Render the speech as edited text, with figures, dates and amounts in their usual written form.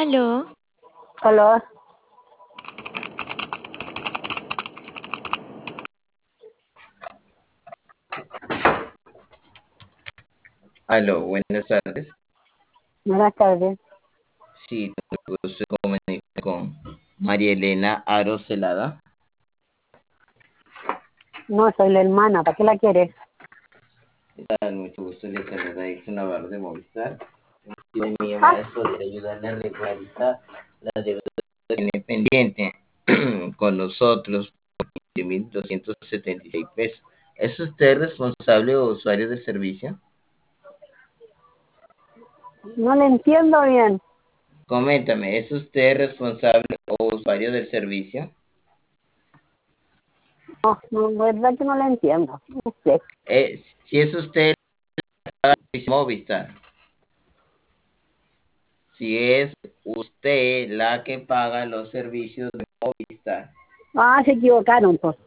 Aló, Aló, Aló, buenas tardes. buenas tardes. Sí, tengo el gusto de comunicar con María Elena Aro Celada. No, soy la hermana, ¿para qué la quieres? ¿Qué tal? Mucho gusto, les saluda Dixon Navarro de Movistar. Hoy mi Ah, llamada es poder ayudarle a regularizar la deuda que tiene pendiente con nosotros, 1.276 pesos. ¿Es usted responsable o usuario del servicio? no le entiendo bien. Coméntame, ¿es usted responsable o usuario del servicio? No, no, verdad que no la entiendo. No sé. Si es usted, Movistar. Si es usted la que paga los servicios de Movistar. Ah, se equivocaron, pues.